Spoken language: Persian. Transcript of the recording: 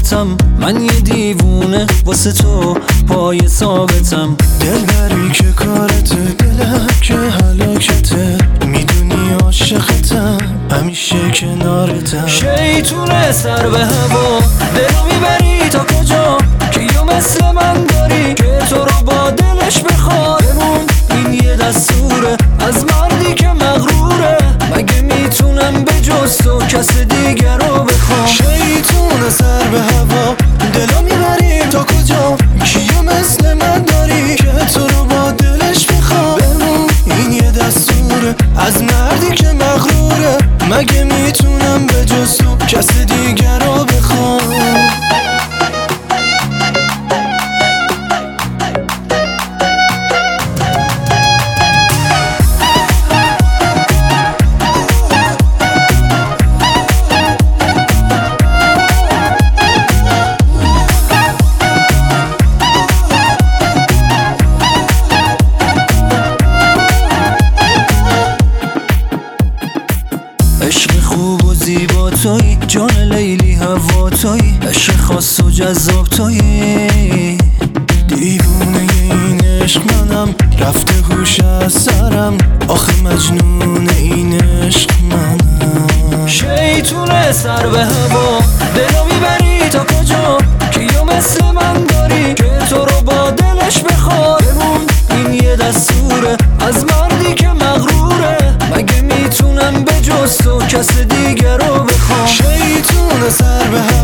ثابتم، من یه دیوونه واسه تو پای ثابتم. دلبری که کارته، دلم که حلاکته، میدونی عاشقتم، همیشه کنارتم. شیطونه سر به هوا، دلو میبری تا کجا؟ کیو مثل من داری که تو رو با دلش بخواد؟ بمون این یه دستوره از مردی که مغروره، مگه میتونم به جز تو کس دیگر رو بخوام؟ شیطونه سر به هوا، دلو میبری تا کجا؟ کیو مثل من داری که تو رو با دلش بخواد؟ بمون این یه دستوره از مردی که مغروره، مگه میتونم به جز تو کس دیگر رو بخوام؟ عشق خوب و زیبا تویی، جان لیلی هوا تویی، عشق خاص و جذاب تویی. دیوونه این عشق منم، رفته هوش از سرم، آخه مجنون این عشق منم. شیطونه سر به هوا، دلو میبری تا کجا؟ کیو مثل من داری که تو رو با دلش بخواد؟ بمون این یه دستوره از مردی که مغروره، مگه میتونم به جز تو کس دیگر رو بخوام؟ شیطونه سر به